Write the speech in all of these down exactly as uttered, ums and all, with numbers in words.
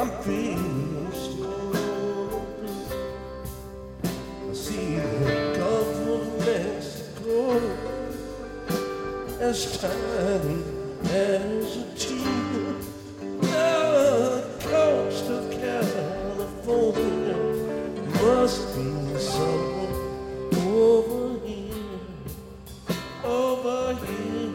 I'm feeling so blue. I see the Gulf of Mexico as tiny as a tear. The coast of California must be somewhere over here, over here.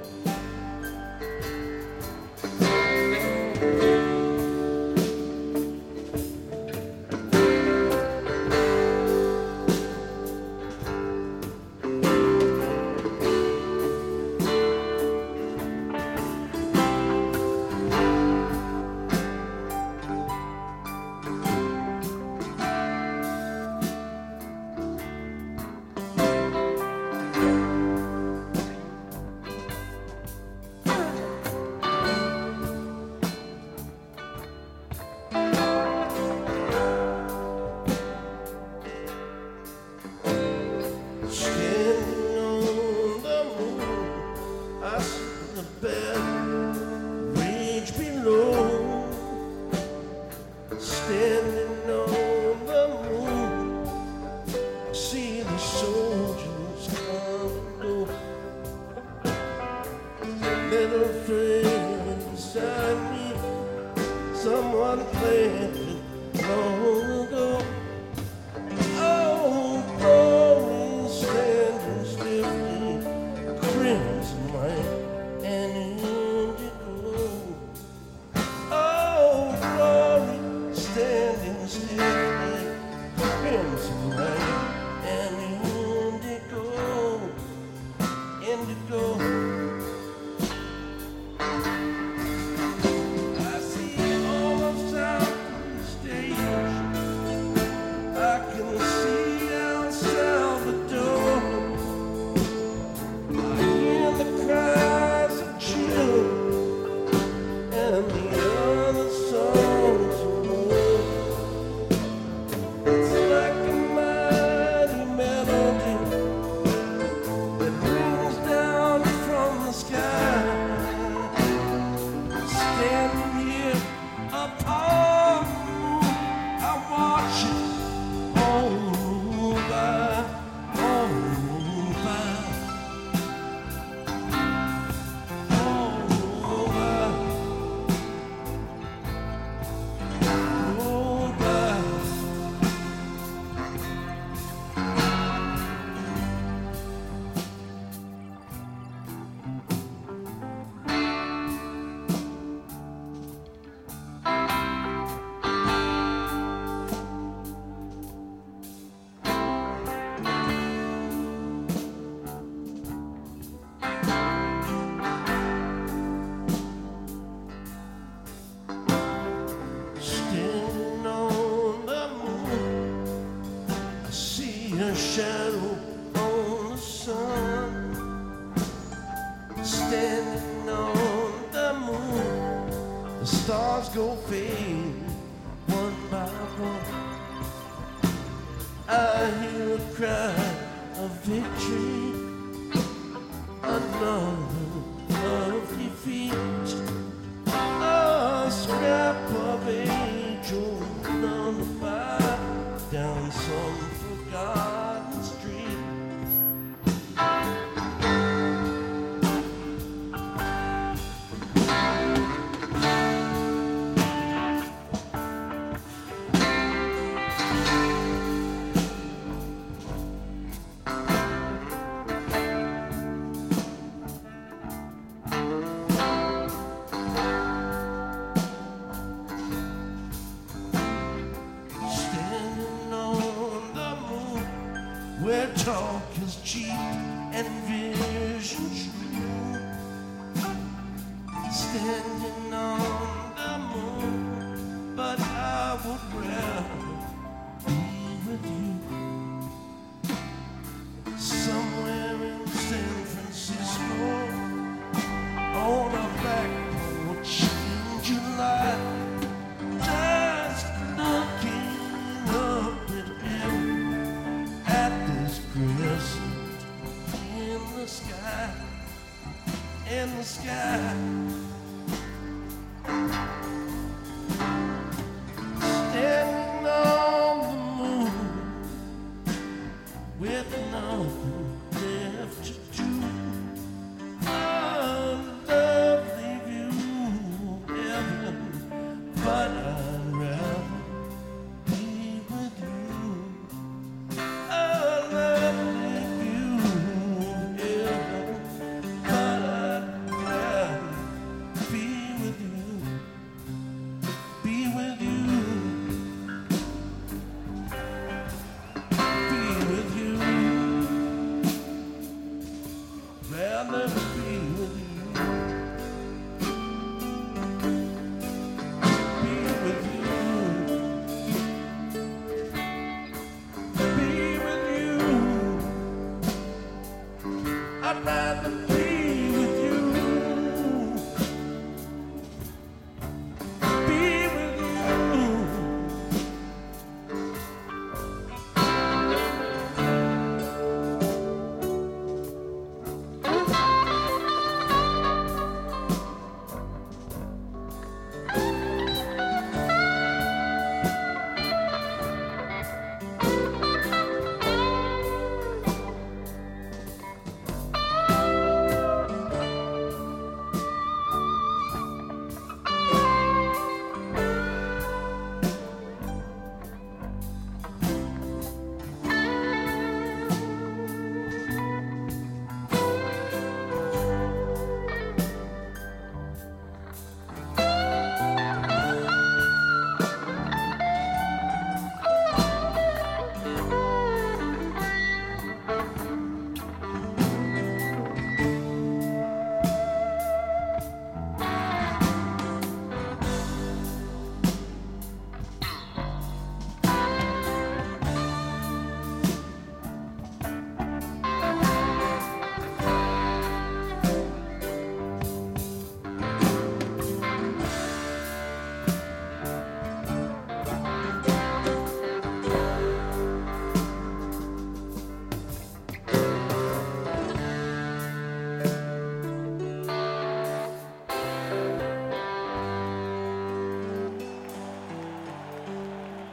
Standing on the moon, I see the soldiers come and go. Little friend beside me, someone planted long ago. Oh, glory standing stiffly, crimson light and indigo. Oh, glory standing still, crimson light and indigo, indigo. I see all of Southeast Asia. I can see El Salvador. I hear the cries of children and the other songs of war. It's like a mighty melody that rings down from the sky. Standing here upon the moon, I watch it all by, all by, all by, all by. Standing on the moon, I see a shadow on the sun. Standing on the moon, the stars go fading one by one. I hear a cry of victory, another of defeat. A scrap of angel lullaby down some forgotten street. Standing on the moon, where talk is cheap and vision true. Standing on the moon, but I would rather be with you. Somewhere in San Francisco, on a back porch in July, just looking up at heaven, at this crescent in the sky, in the sky.